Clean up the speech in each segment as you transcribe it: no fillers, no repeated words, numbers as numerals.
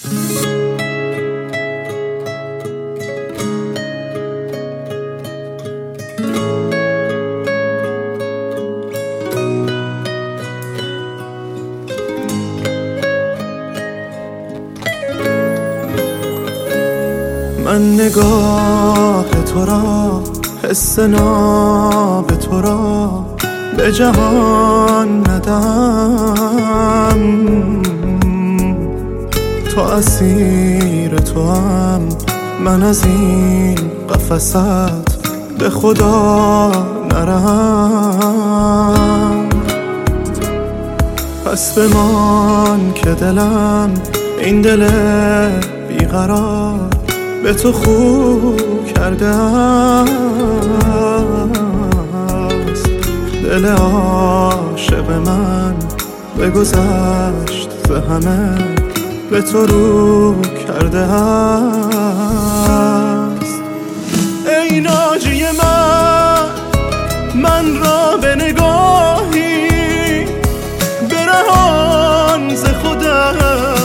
من نگاه تو را، حس ناب تو را به جهان ندم. تو اسیر تو هم، من از این قفست به خدا نرم. پس بمان که دلم، این دل بیقرار به تو خوب کرده است. دل عاشق من بگذشت ز همه، به تو رو کرده است. ای ناجی من را به نگاهی برهان ز خودم.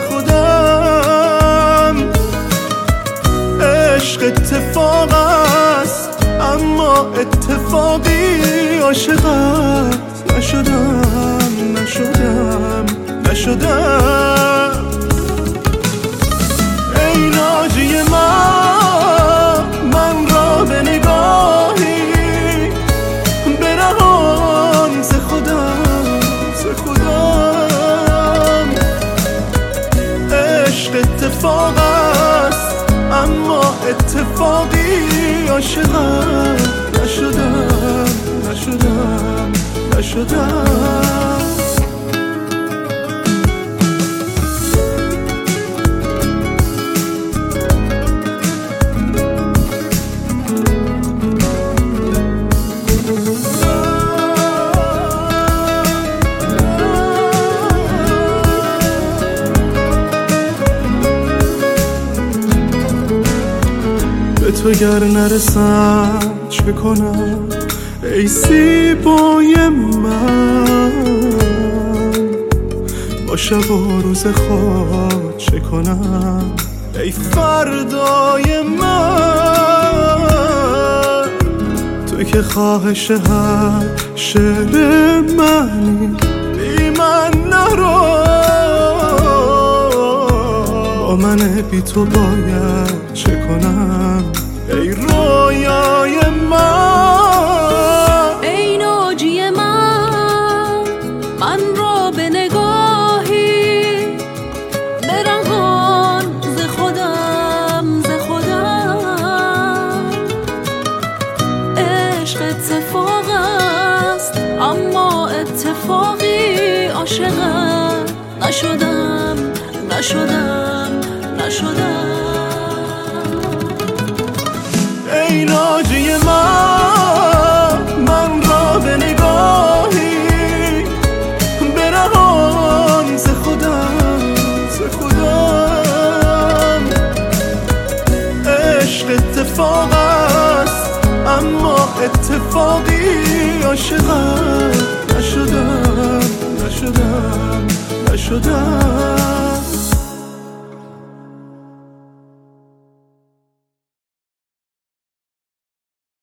عشق اتفاق است اما اتفاقی عاشقت نشدم. ای ناجی من را به نگاهی برهان ز خودم. عشق اتفاق است اما اتفاقی عاشقت نشدم. به تو گر نرسم چه کنم ای زیبای من؟ با شب و روز خود چه کنم ای فردای من؟ تو که خواهش هر شعر منی، بی من نرو. با من بی تو باید چه کنم ای رویای من؟ ای ناجی من را به نگاهی برهان ز خودم. عشق اتفاق است اما اتفاقی عاشقت نشدم. ای ناجی من را به نگاهی برهان ز خودم. عشق اتفاق است اما اتفاقی عاشقت نشدم.